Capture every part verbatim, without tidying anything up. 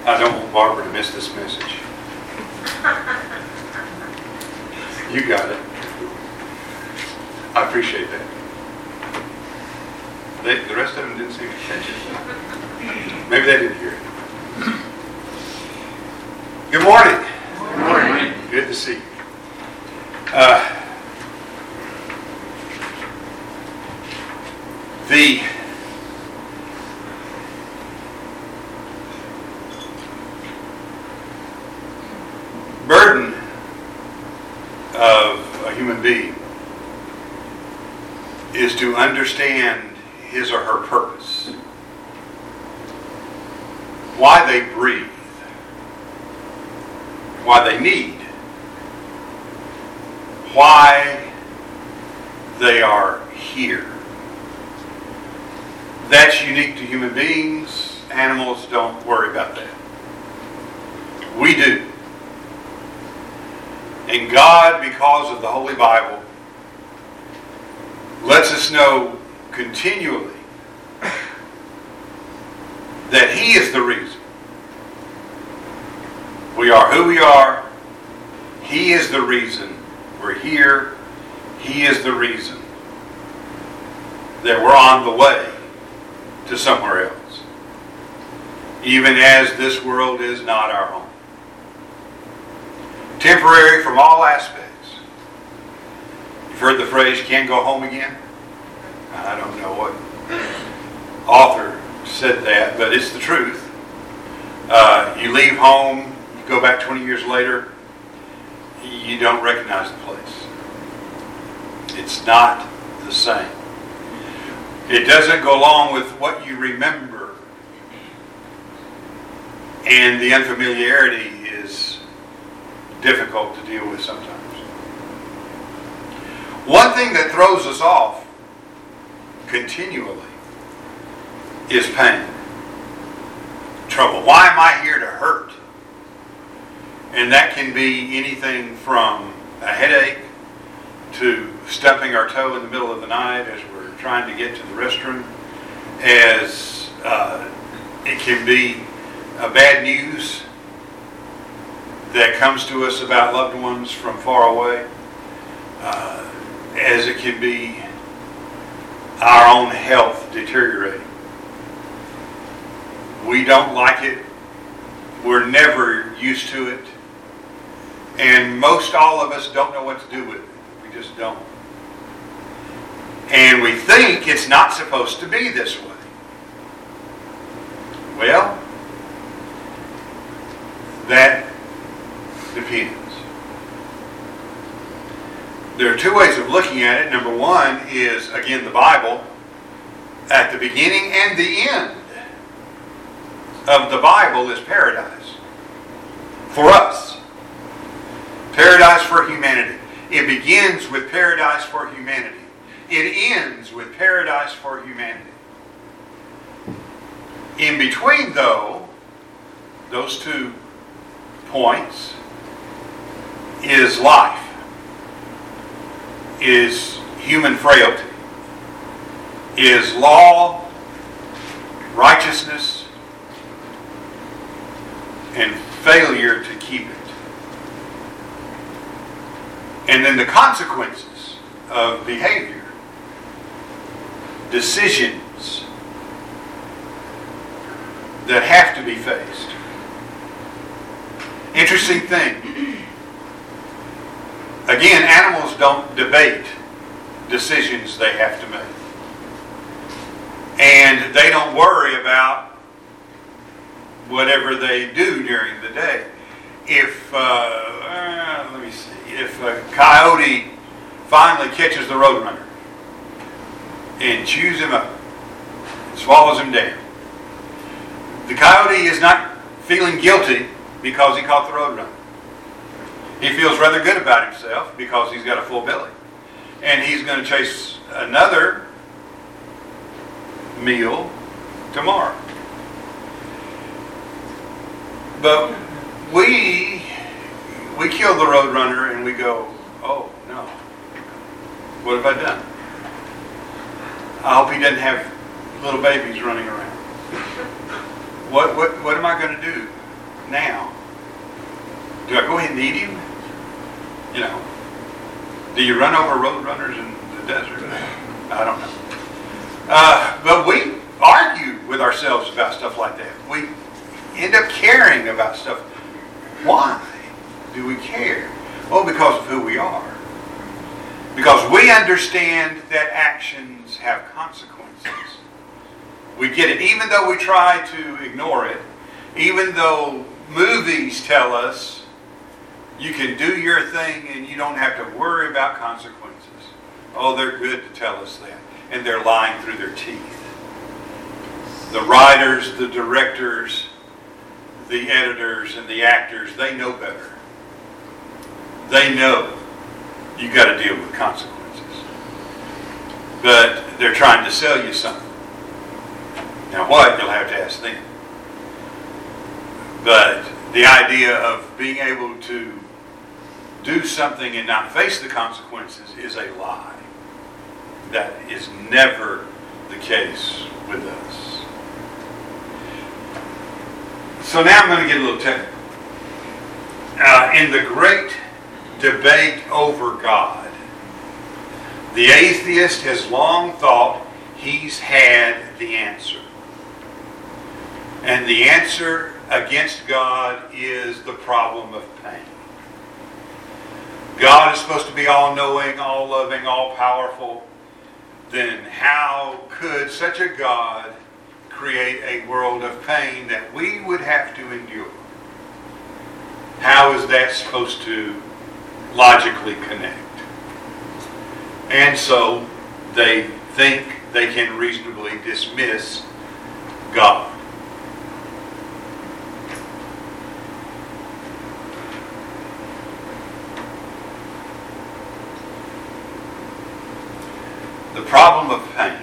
I don't want Barbara to miss this message. You got it. I appreciate that. They, the rest of them didn't seem to catch it. Maybe they didn't hear it. Good morning. Good morning. Good to see you. Uh, the burden of a human being is to understand his or her purpose, why they breathe, why they need, why they are here. That's unique to human beings. Animals don't worry about that. We do. And God, because of the Holy Bible, lets us know continually that He is the reason we are who we are. He is the reason we're here. He is the reason that we're on the way to somewhere else, even as this world is not our home. Temporary from all aspects. You've heard the phrase, you can't go home again? I don't know what author said that, but it's the truth. Uh, you leave home, you go back twenty years later, you don't recognize the place. It's not the same. It doesn't go along with what you remember. And the unfamiliarity is difficult to deal with sometimes. One thing that throws us off continually is pain, trouble. Why am I here to hurt? And that can be anything from a headache to stubbing our toe in the middle of the night as we're trying to get to the restroom, as uh, it can be a bad news that comes to us about loved ones from far away, uh, as it can be our own health deteriorating. We don't like it. We're never used to it. And most all of us don't know what to do with it. We just don't. And we think it's not supposed to be this way. Well, that depends. There are two ways of looking at it. Number one is, again, the Bible. At the beginning and the end of the Bible is paradise. For us. Paradise for humanity. It begins with paradise for humanity. It ends with paradise for humanity. In between, though, those two points is life, is human frailty, is law, righteousness, and failure to keep it. And then the consequences of behavior, decisions that have to be faced. Interesting thing. Again, animals don't debate decisions they have to make. And they don't worry about whatever they do during the day. If, uh, uh, let me see, if a coyote finally catches the roadrunner and chews him up and swallows him down, the coyote is not feeling guilty because he caught the roadrunner. He feels rather good about himself because he's got a full belly. And he's going to chase another meal tomorrow. But we we kill the roadrunner and we go, oh no, what have I done? I hope he doesn't have little babies running around. What what what am I going to do now, do I go ahead and eat him? You know, do you run over road runners in the desert? I don't know. Uh, but we argue with ourselves about stuff like that. We end up caring about stuff. Why do we care? Well, because of who we are. Because we understand that actions have consequences. We get it. Even though we try to ignore it, even though movies tell us you can do your thing and you don't have to worry about consequences. Oh, they're good to tell us that. And they're lying through their teeth. The writers, the directors, the editors, and the actors, they know better. They know you got to deal with consequences. But they're trying to sell you something. Now what? You'll have to ask them. But the idea of being able to do something and not face the consequences is a lie. That is never the case with us. So now I'm going to get a little technical. Uh, in the great debate over God, the atheist has long thought he's had the answer. And the answer against God is the problem of pain. God is supposed to be all-knowing, all-loving, all-powerful. Then how could such a God create a world of pain that we would have to endure? How is that supposed to logically connect? And so they think they can reasonably dismiss God. The problem of pain.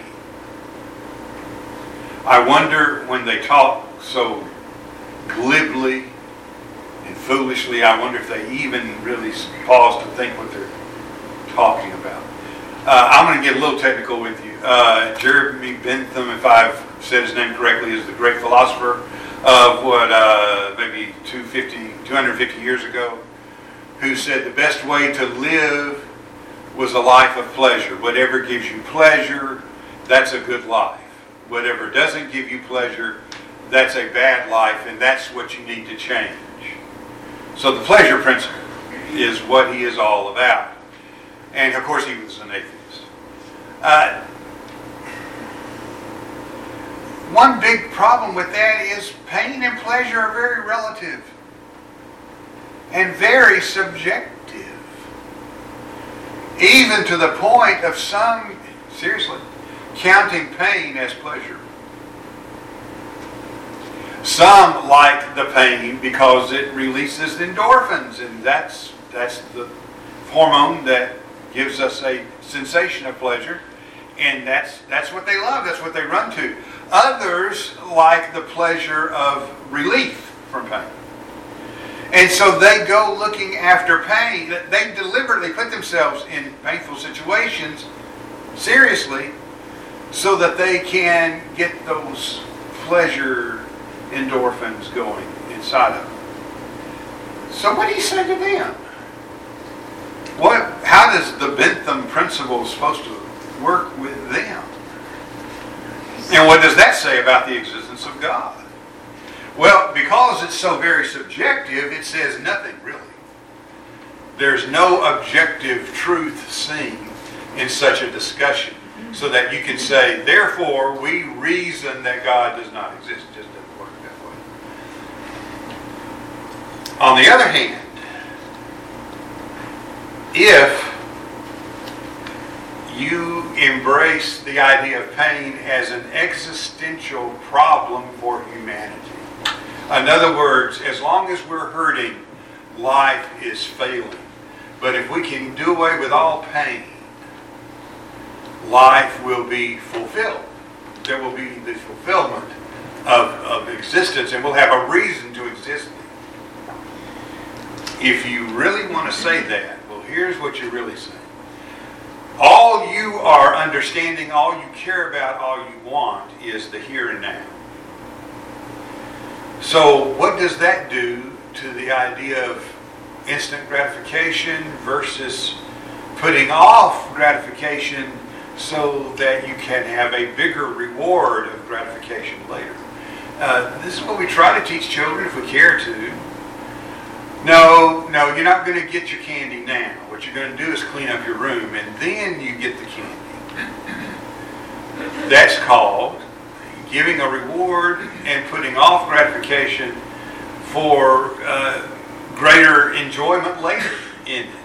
I wonder when they talk so glibly and foolishly, I wonder if they even really pause to think what they're talking about. Uh, I'm going to get a little technical with you. Uh, Jeremy Bentham, if I've said his name correctly, is the great philosopher of what, uh, maybe two hundred fifty years ago, who said the best way to live was a life of pleasure. Whatever gives you pleasure, that's a good life. Whatever doesn't give you pleasure, that's a bad life, and that's what you need to change. So the pleasure principle is what he is all about. And of course he was an atheist. Uh, one big problem with that is pain and pleasure are very relative and very subjective. Even to the point of some, seriously, counting pain as pleasure. Some like the pain because it releases endorphins, and that's that's the hormone that gives us a sensation of pleasure, and that's that's what they love, that's what they run to. Others like the pleasure of relief from pain. And so they go looking after pain. They deliberately put themselves in painful situations, seriously, so that they can get those pleasure endorphins going inside of them. So what do you say to them? What? How does the Bentham principle supposed to work with them? And what does that say about the existence of God? Well, because it's so very subjective, it says nothing, really. There's no objective truth seen in such a discussion, so that you can say, therefore, we reason that God does not exist. It just doesn't work that way. On the other hand, if you embrace the idea of pain as an existential problem for humanity, in other words, as long as we're hurting, life is failing. But if we can do away with all pain, life will be fulfilled. There will be the fulfillment of, of existence, and we'll have a reason to exist. If you really want to say that, well, here's what you're really saying. All you are understanding, all you care about, all you want is the here and now. So what does that do to the idea of instant gratification versus putting off gratification so that you can have a bigger reward of gratification later. Uh, this is what we try to teach children if we care to. No, no, you're not going to get your candy now. What you're going to do is clean up your room and then you get the candy. That's called giving a reward and putting off gratification for uh, greater enjoyment later in it.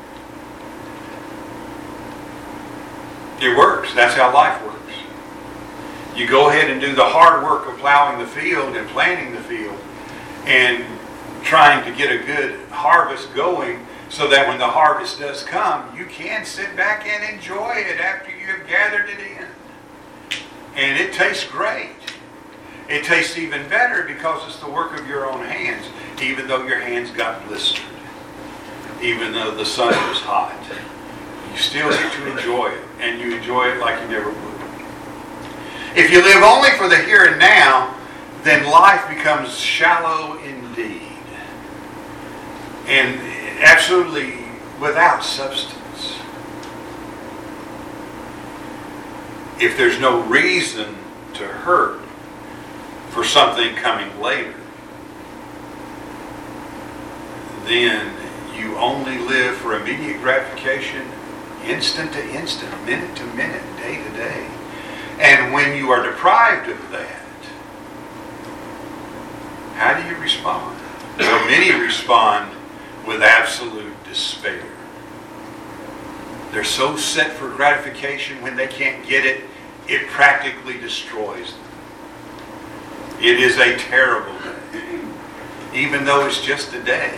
It works. That's how life works. You go ahead and do the hard work of plowing the field and planting the field and trying to get a good harvest going so that when the harvest does come, you can sit back and enjoy it after you have gathered it in. And it tastes great. It tastes even better because it's the work of your own hands, even though your hands got blistered, even though the sun was hot. You still get to enjoy it, and you enjoy it like you never would. If you live only for the here and now, then life becomes shallow indeed, and absolutely without substance. If there's no reason to hurt for something coming later, then you only live for immediate gratification, instant to instant, minute to minute, day to day. And when you are deprived of that, how do you respond? Well, many respond with absolute despair. They're so set for gratification, when they can't get it, it practically destroys them. It is a terrible day, even though it's just a day.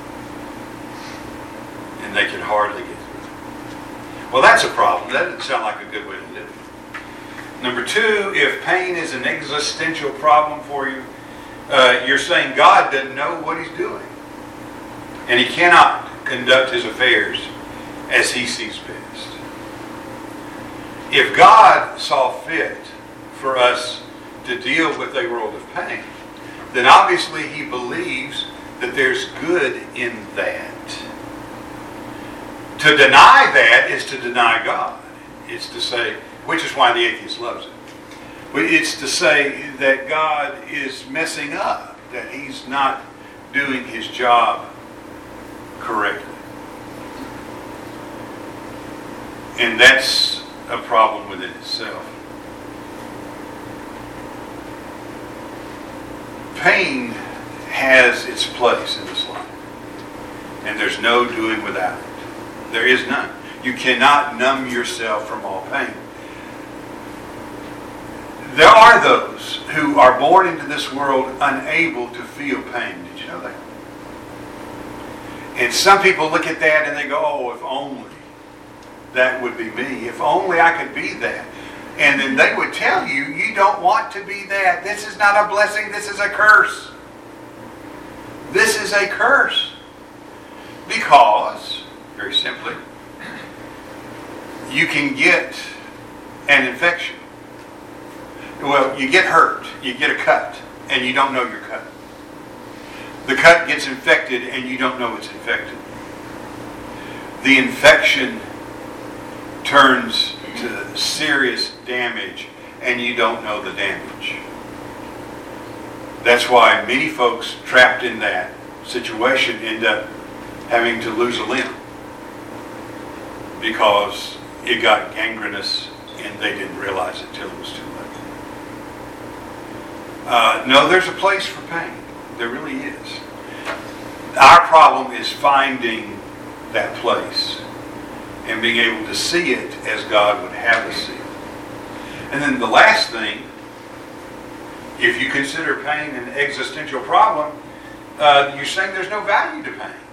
And they can hardly get through it. Well, that's a problem. That doesn't sound like a good way to live. Number two, if pain is an existential problem for you, uh, you're saying God doesn't know what He's doing. And He cannot conduct His affairs as He sees best. If God saw fit for us to deal with a world of pain, then obviously He believes that there's good in that. To deny that is to deny God. It's to say, which is why the atheist loves it. It's to say that God is messing up, that He's not doing His job correctly. And that's a problem within itself. Pain has its place in this life. And there's no doing without it. There is none. You cannot numb yourself from all pain. There are those who are born into this world unable to feel pain. Did you know that? And some people look at that and they go, oh, if only that would be me. If only I could be that. And then they would tell you, you don't want to be that. This is not a blessing. This is a curse. This is a curse. Because, very simply, you can get an infection. Well, you get hurt. You get a cut. And you don't know you're cut. The cut gets infected and you don't know it's infected. The infection turns to serious damage and you don't know the damage. That's why many folks trapped in that situation end up having to lose a limb because it got gangrenous and they didn't realize it till it was too late. Uh, no, there's a place for pain. There really is. Our problem is finding that place and being able to see it as God would have us see it. And then the last thing, if you consider pain an existential problem, uh, you're saying there's no value to pain.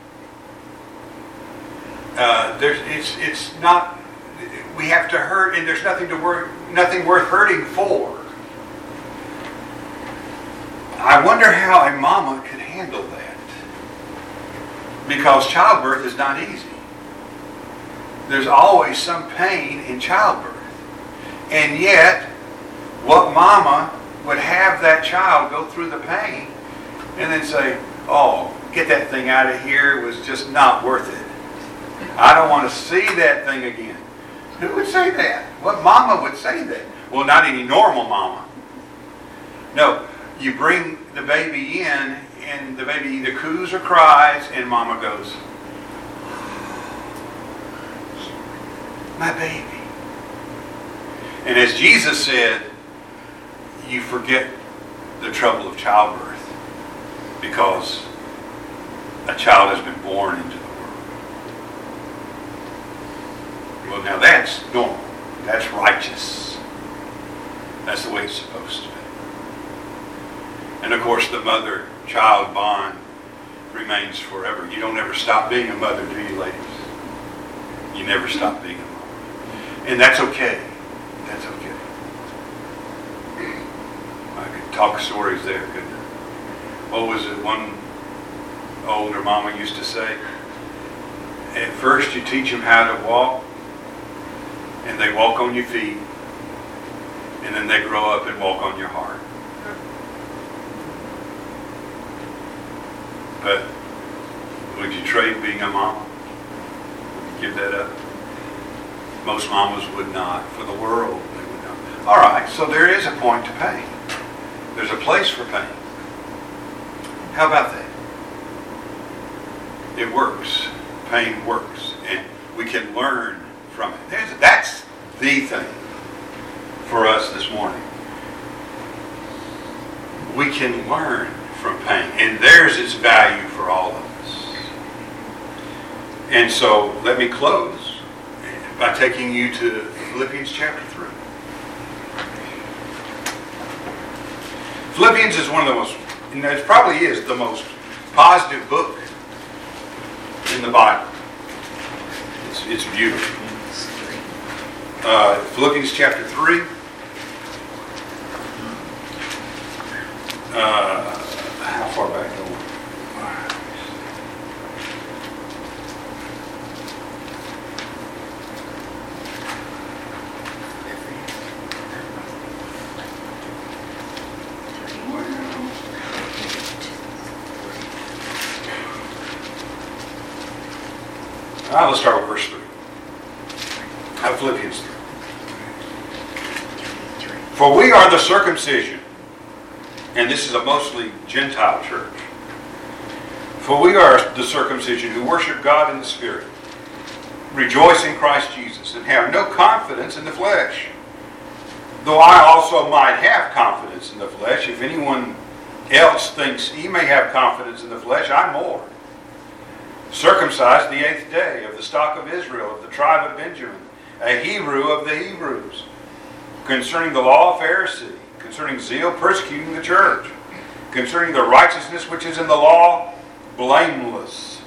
Uh, there's, it's, it's not. We have to hurt, and there's nothing to work, nothing worth hurting for. I wonder how a mama could handle that, because childbirth is not easy. There's always some pain in childbirth. And yet, what mama would have that child go through the pain and then say, oh, get that thing out of here. It was just not worth it. I don't want to see that thing again. Who would say that? What mama would say that? Well, not any normal mama. No, you bring the baby in, and the baby either coos or cries, and mama goes, my baby. And as Jesus said, you forget the trouble of childbirth because a child has been born into the world. Well, now that's normal. That's righteous. That's the way it's supposed to be. And of course, the mother-child bond remains forever. You don't ever stop being a mother, do you, ladies? You never stop being a mother. And that's okay. That's okay. I could talk stories there, couldn't I? What was it one older mama used to say? At first you teach them how to walk, and they walk on your feet, and then they grow up and walk on your heart. But would you trade being a mama? Would you give that up? Most mamas would not. For the world, they would not. All right, so there is a point to pain. There's a place for pain. How about that? It works. Pain works. And we can learn from it. There's, that's the thing for us this morning. We can learn from pain. And there's its value for all of us. And so let me close by taking you to Philippians chapter three. Philippians is one of the most, you know, it probably is the most positive book in the Bible. It's, it's beautiful. Uh, Philippians chapter three. Uh, how far back go we? Uh, let's start with verse three. Uh, Philippians three. For we are the circumcision, and this is a mostly Gentile church. For we are the circumcision who worship God in the Spirit, rejoice in Christ Jesus, and have no confidence in the flesh. Though I also might have confidence in the flesh, if anyone else thinks he may have confidence in the flesh, I more. Circumcised the eighth day, of the stock of Israel, of the tribe of Benjamin, a Hebrew of the Hebrews, concerning the law, a Pharisee, concerning zeal, persecuting the church, concerning the righteousness which is in the law, blameless.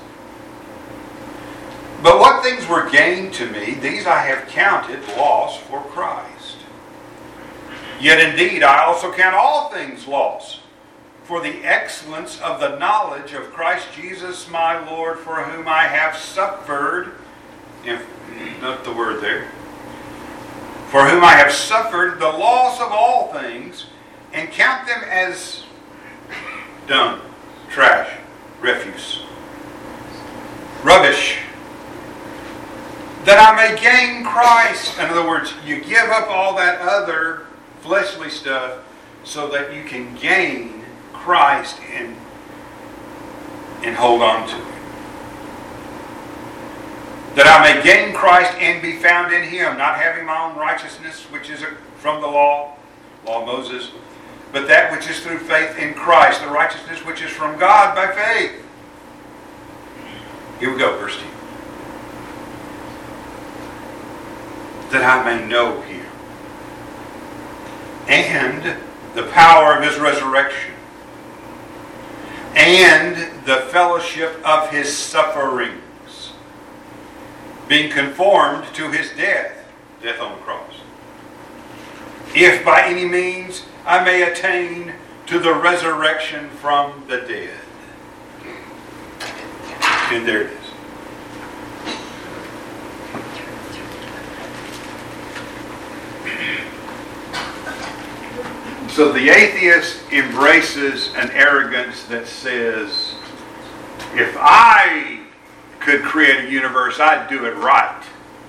But what things were gained to me, these I have counted loss for Christ. Yet indeed I also count all things loss, for the excellence of the knowledge of Christ Jesus my Lord, for whom I have suffered, if, not the word there, for whom I have suffered the loss of all things, and count them as dung, trash, refuse, rubbish, that I may gain Christ. In other words, you give up all that other fleshly stuff so that you can gain Christ and, and hold on to it. That I may gain Christ and be found in Him, not having my own righteousness, which is from the law, law of Moses, but that which is through faith in Christ, the righteousness which is from God by faith. Here we go, verse ten. That I may know Him and the power of His resurrection and the fellowship of His sufferings, being conformed to His death, death on the cross, if by any means I may attain to the resurrection from the dead. And there it is. So the atheist embraces an arrogance that says, If I could create a universe, I'd do it right,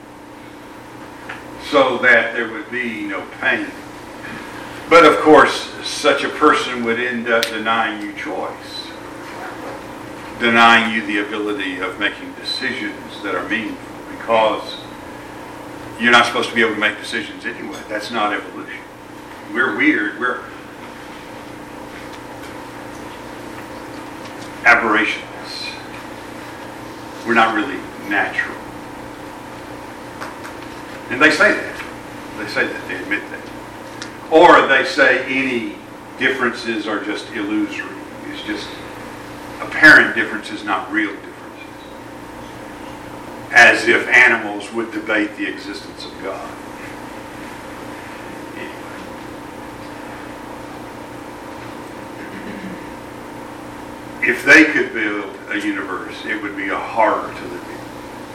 so that there would be no pain. But of course, such a person would end up denying you choice, denying you the ability of making decisions that are meaningful, because you're not supposed to be able to make decisions anyway. That's not evolution. We're weird. We're aberrations. We're not really natural. And they say that. They say that. They admit that. Or they say any differences are just illusory. It's just apparent differences, not real differences. As if animals would debate the existence of God. Anyway. If they could build a universe, it would be a horror to live in.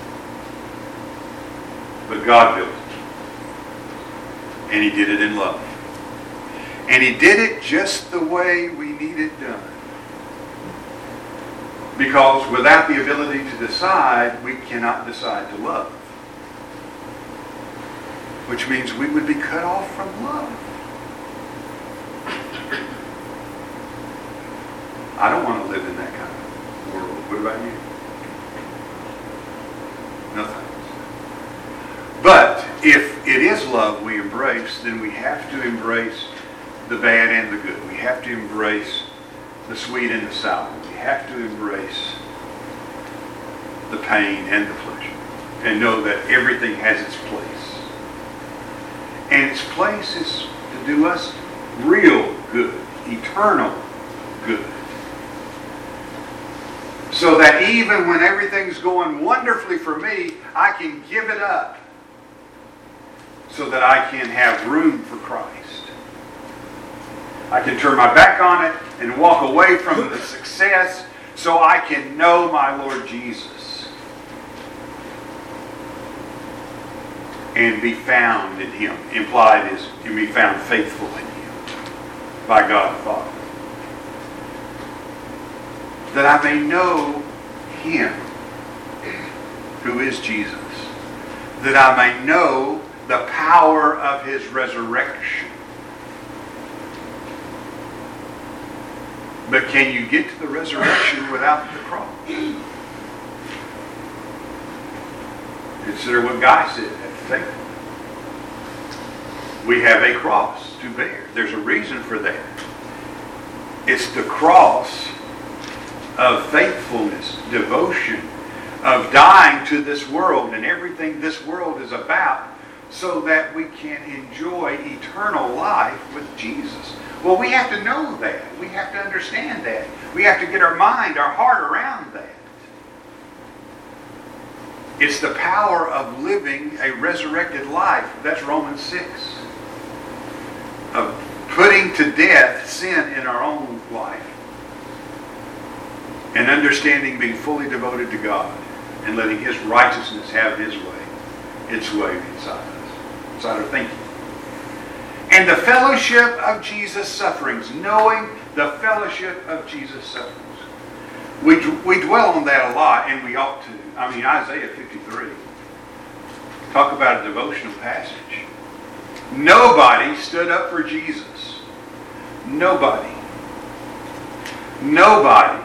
But God built it. And He did it in love. And He did it just the way we need it done. Because without the ability to decide, we cannot decide to love. Which means we would be cut off from love. I don't want to live in that kind of world. What about you? No thanks. But if it is love we embrace, then we have to embrace the bad and the good. We have to embrace the sweet and the sour. We have to embrace the pain and the pleasure. And know that everything has its place. And its place is to do us real good, eternal good. So that even when everything's going wonderfully for me, I can give it up so that I can have room for Christ. I can turn my back on it and walk away from the success so I can know my Lord Jesus and be found in Him. Implied is to be found faithful in Him by God the Father. That I may know Him who is Jesus. That I may know the power of His resurrection. But can you get to the resurrection without the cross? Consider what Guy said at the table. We have a cross to bear. There's a reason for that. It's the cross of faithfulness, devotion, of dying to this world and everything this world is about, so that we can enjoy eternal life with Jesus. Well, we have to know that. We have to understand that. We have to get our mind, our heart around that. It's the power of living a resurrected life. That's Romans six. Of putting to death sin in our own life. And understanding being fully devoted to God. And letting His righteousness have His way. Its way inside us. Inside our thinking. And the fellowship of Jesus' sufferings. Knowing the fellowship of Jesus' sufferings. We, we dwell on that a lot, and we ought to. I mean, Isaiah fifty-three. Talk about a devotional passage. Nobody stood up for Jesus. Nobody. Nobody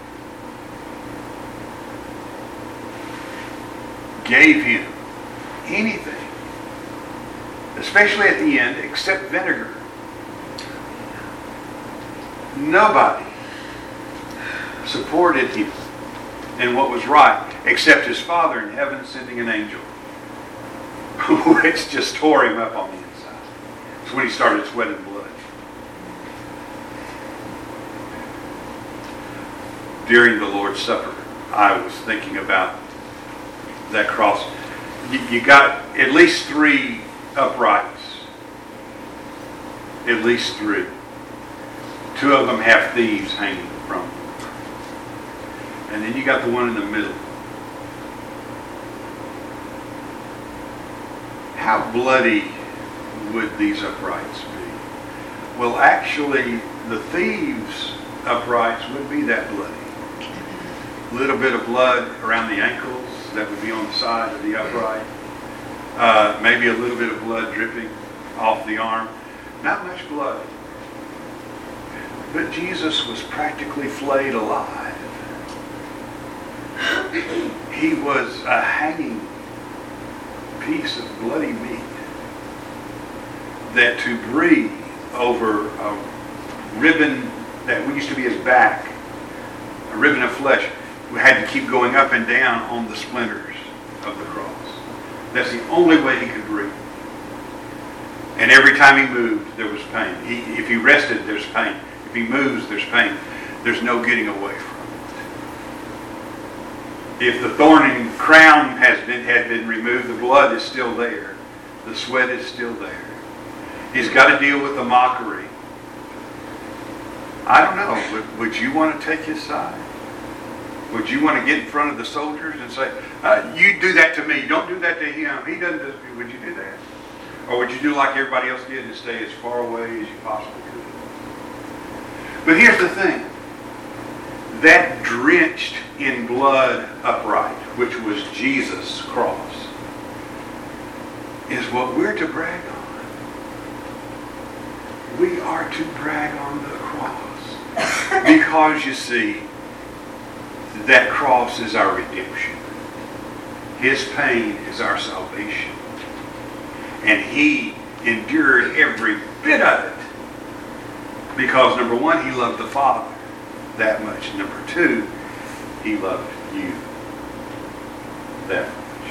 gave Him anything. Especially at the end, except vinegar. Nobody supported Him in what was right, except His Father in heaven sending an angel, which just tore Him up on the inside. It's when He started sweating blood. During the Lord's Supper, I was thinking about that cross. You, you got at least three uprights. At least three. Two of them have thieves hanging from them. And then you got the one in the middle. How bloody would these uprights be? Well, actually, the thieves' uprights would be that bloody. little bit of blood around the ankles that would be on the side of the upright. Uh, maybe a little bit of blood dripping off the arm. Not much blood. But Jesus was practically flayed alive. He was a hanging piece of bloody meat that to breathe over a ribbon that used to be his back, a ribbon of flesh, we had to keep going up and down on the splinters of the cross. That's the only way he could breathe. And every time he moved, there was pain. He, if he rested, there's pain. If he moves, there's pain. There's no getting away from it. If the thorn and crown has been, had been removed, the blood is still there. The sweat is still there. He's got to deal with the mockery. I don't know. Would, would you want to take his side? Would you want to get in front of the soldiers and say, uh, you do that to me, don't do that to him. He doesn't do it. Would you do that? Or would you do like everybody else did and stay as far away as you possibly could? But here's the thing. That drenched in blood upright, which was Jesus' cross, is what we're to brag on. We are to brag on the cross. Because, you see, that cross is our redemption. His pain is our salvation. And he endured every bit of it. Because, number one, he loved the Father that much. Number two, he loved you that much.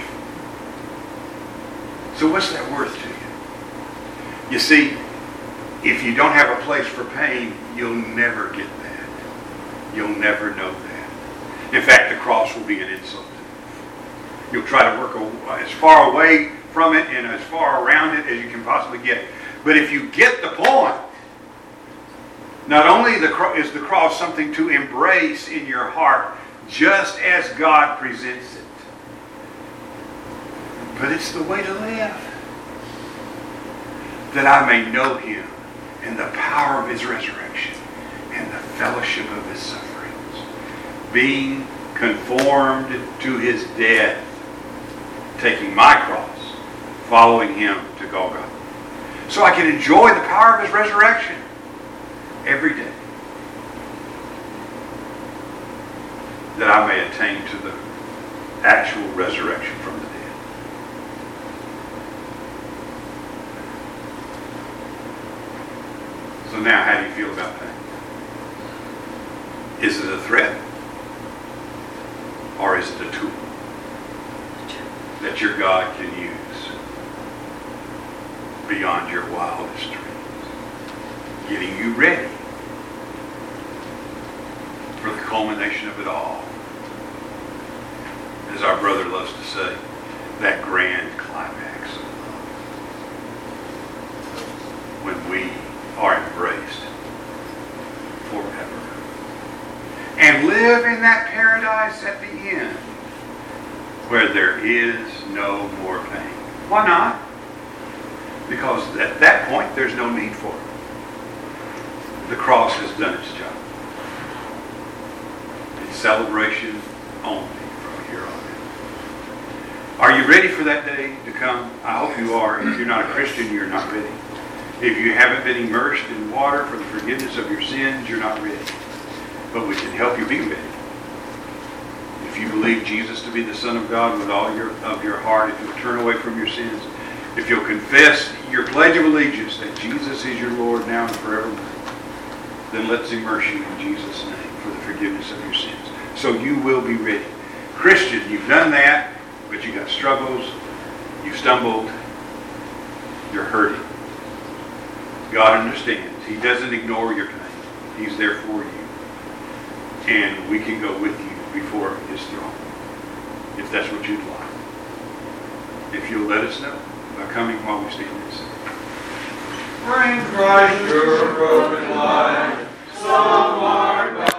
So what's that worth to you? You see, if you don't have a place for pain, you'll never get that. You'll never know that. In fact, the cross will be an insult to you. You'll try to work as far away from it and as far around it as you can possibly get. But if you get the point, not only the, is the cross something to embrace in your heart, just as God presents it, but it's the way to live. That I may know him and the power of his resurrection and the fellowship of his sufferings, being conformed to his death, taking my cross, following him to Golgotha. So I can enjoy the power of his resurrection every day, that I may attain to the actual resurrection from the dead. So now, how do you feel about pain? Is it a threat? Or is it a tool that your God can use beyond your wildest dreams, getting you ready for the culmination of it all? As our brother loves to say, that grand climax of love. When we are embraced forever. And live in that paradise at the end where there is no more pain. Why not? Because at that point there's no need for it. The cross has done its job. It's celebration only from here on in. Are you ready for that day to come? I hope you are. If you're not a Christian, you're not ready. If you haven't been immersed in water for the forgiveness of your sins, you're not ready. But we can help you be ready. If you believe Jesus to be the Son of God with all your, of your heart, if you'll turn away from your sins, if you'll confess your pledge of allegiance that Jesus is your Lord now and forevermore, then let's immerse you in Jesus' name for the forgiveness of your sins. So you will be ready. Christian, you've done that, but you got struggles, you've stumbled, you're hurting. God understands. He doesn't ignore your pain. He's there for you. And we can go with you before his throne, if that's what you'd like. If you'll let us know by coming while we stand and sing. Bring Christ your broken life, some are